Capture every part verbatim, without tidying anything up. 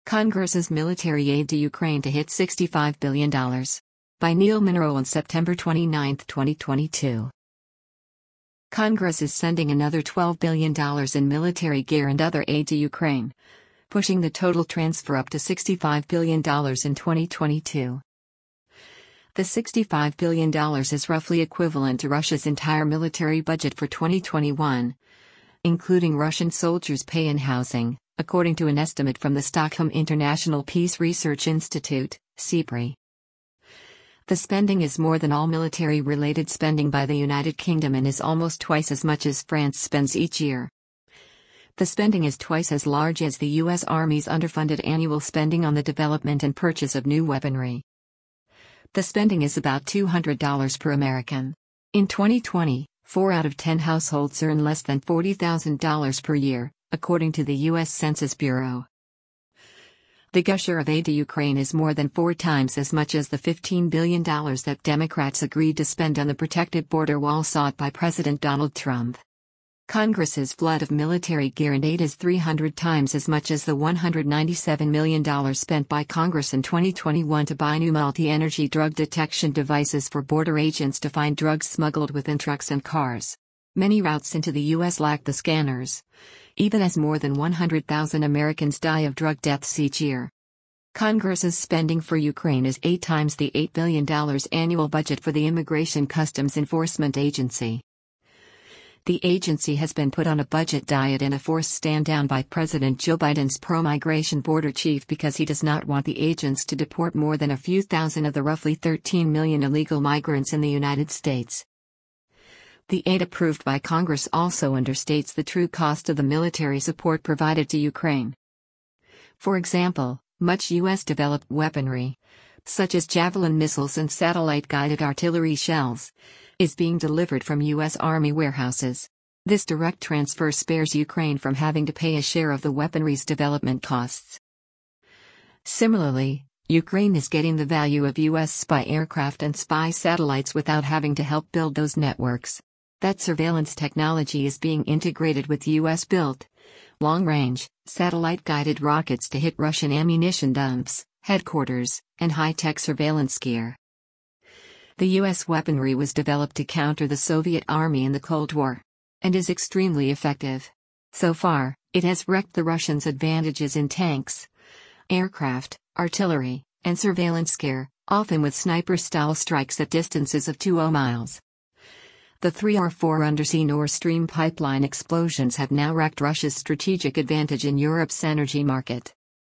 Congress's military aid to Ukraine to hit sixty-five billion dollars. By Neil Monroe on September twenty-ninth, twenty twenty-two. Congress is sending another twelve billion dollars in military gear and other aid to Ukraine, pushing the total transfer up to sixty-five billion dollars in twenty twenty-two. The sixty-five billion dollars is roughly equivalent to Russia's entire military budget for twenty twenty-one, including Russian soldiers' pay and housing, according to an estimate from the Stockholm International Peace Research Institute, SIPRI. The spending is more than all military-related spending by the United Kingdom and is almost twice as much as France spends each year. The spending is twice as large as the U S Army's underfunded annual spending on the development and purchase of new weaponry. The spending is about two hundred dollars per American. In twenty twenty, four out of ten households earn less than forty thousand dollars per year, according to the U S Census Bureau. The gusher of aid to Ukraine is more than four times as much as the fifteen billion dollars that Democrats agreed to spend on the protected border wall sought by President Donald Trump. Congress's flood of military gear and aid is three hundred times as much as the one hundred ninety-seven million dollars spent by Congress in twenty twenty-one to buy new multi-energy drug detection devices for border agents to find drugs smuggled within trucks and cars. Many routes into the U S lack the scanners, even as more than one hundred thousand Americans die of drug deaths each year. Congress's spending for Ukraine is eight times the eight billion dollars annual budget for the Immigration Customs Enforcement Agency. The agency has been put on a budget diet and a forced stand down by President Joe Biden's pro-migration border chief because he does not want the agents to deport more than a few thousand of the roughly thirteen million illegal migrants in the United States. The aid approved by Congress also understates the true cost of the military support provided to Ukraine. For example, much U S-developed weaponry, such as Javelin missiles and satellite-guided artillery shells, is being delivered from U S Army warehouses. This direct transfer spares Ukraine from having to pay a share of the weaponry's development costs. Similarly, Ukraine is getting the value of U S spy aircraft and spy satellites without having to help build those networks. That surveillance technology is being integrated with U S-built, long-range, satellite-guided rockets to hit Russian ammunition dumps, headquarters, and high-tech surveillance gear. The U S weaponry was developed to counter the Soviet Army in the Cold War, and is extremely effective. So far, it has wrecked the Russians' advantages in tanks, aircraft, artillery, and surveillance gear, often with sniper-style strikes at distances of two hundred miles. The three or four undersea Nord Stream pipeline explosions have now wrecked Russia's strategic advantage in Europe's energy market.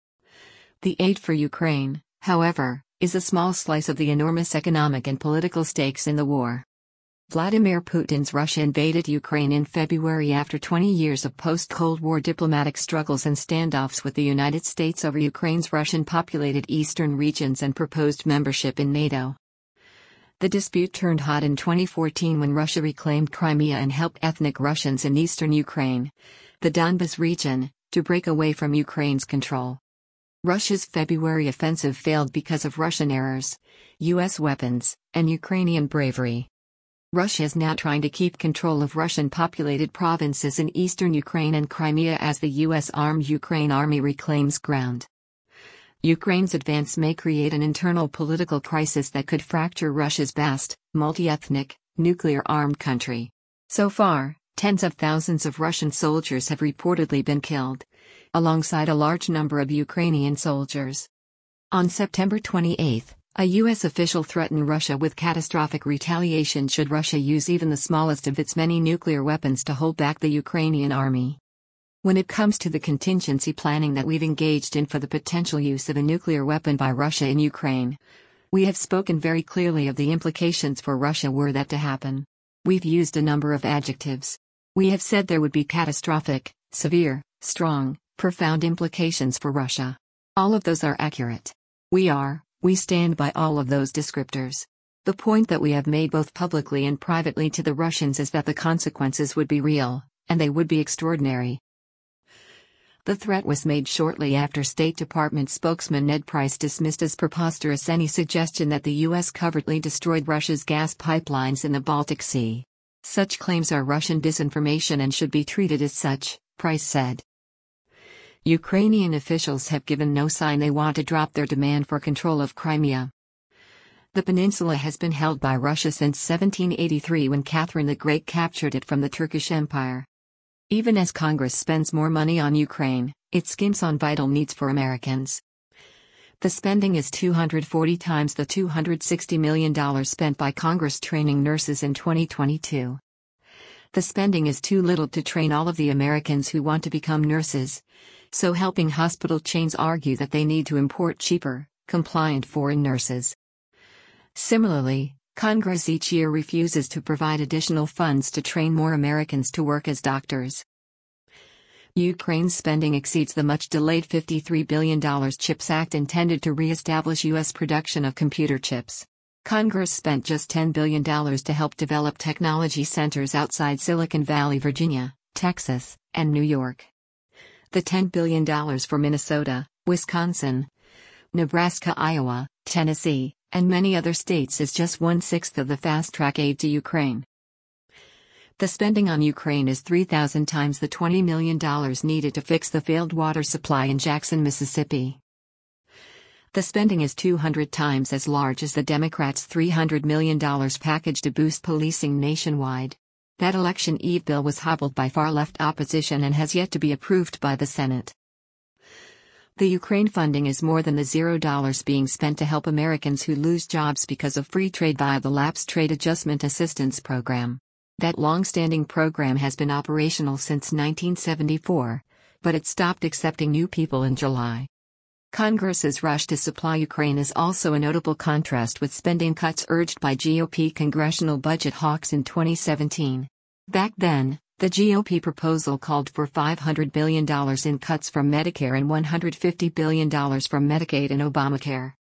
The aid for Ukraine, however, is a small slice of the enormous economic and political stakes in the war. Vladimir Putin's Russia invaded Ukraine in February after twenty years of post-Cold War diplomatic struggles and standoffs with the United States over Ukraine's Russian-populated eastern regions and proposed membership in NATO. The dispute turned hot in twenty fourteen when Russia reclaimed Crimea and helped ethnic Russians in eastern Ukraine, the Donbas region, to break away from Ukraine's control. Russia's February offensive failed because of Russian errors, U S weapons, and Ukrainian bravery. Russia is now trying to keep control of Russian-populated provinces in eastern Ukraine and Crimea as the U S-armed Ukraine army reclaims ground. Ukraine's advance may create an internal political crisis that could fracture Russia's vast, multi-ethnic, nuclear-armed country. So far, tens of thousands of Russian soldiers have reportedly been killed, alongside a large number of Ukrainian soldiers. On September twenty-eighth, a U S official threatened Russia with catastrophic retaliation should Russia use even the smallest of its many nuclear weapons to hold back the Ukrainian army. When it comes to the contingency planning that we've engaged in for the potential use of a nuclear weapon by Russia in Ukraine, we have spoken very clearly of the implications for Russia were that to happen. We've used a number of adjectives. We have said there would be catastrophic, severe, strong, profound implications for Russia. All of those are accurate. We are, we stand by all of those descriptors. The point that we have made both publicly and privately to the Russians is that the consequences would be real, and they would be extraordinary. The threat was made shortly after State Department spokesman Ned Price dismissed as preposterous any suggestion that the U S covertly destroyed Russia's gas pipelines in the Baltic Sea. Such claims are Russian disinformation and should be treated as such, Price said. Ukrainian officials have given no sign they want to drop their demand for control of Crimea. The peninsula has been held by Russia since seventeen eighty-three, when Catherine the Great captured it from the Turkish Empire. Even as Congress spends more money on Ukraine, it skimps on vital needs for Americans. The spending is two hundred forty times the two hundred sixty million dollars spent by Congress training nurses in twenty twenty-two. The spending is too little to train all of the Americans who want to become nurses, so helping hospital chains argue that they need to import cheaper, compliant foreign nurses. Similarly, Congress each year refuses to provide additional funds to train more Americans to work as doctors. Ukraine's spending exceeds the much-delayed fifty-three billion dollars CHIPS Act intended to re-establish U S production of computer chips. Congress spent just ten billion dollars to help develop technology centers outside Silicon Valley, Virginia, Texas, and New York. The ten billion dollars for Minnesota, Wisconsin, Nebraska, Iowa, Tennessee, and many other states is just one-sixth of the fast-track aid to Ukraine. The spending on Ukraine is three thousand times the twenty million dollars needed to fix the failed water supply in Jackson, Mississippi. The spending is two hundred times as large as the Democrats' three hundred million dollars package to boost policing nationwide. That election eve bill was hobbled by far-left opposition and has yet to be approved by the Senate. The Ukraine funding is more than the zero dollars being spent to help Americans who lose jobs because of free trade via the Lapse Trade Adjustment Assistance Program. That long-standing program has been operational since nineteen seventy-four, but it stopped accepting new people in July. Congress's rush to supply Ukraine is also a notable contrast with spending cuts urged by G O P congressional budget hawks in twenty seventeen. Back then, the G O P proposal called for five hundred billion dollars in cuts from Medicare and one hundred fifty billion dollars from Medicaid and Obamacare.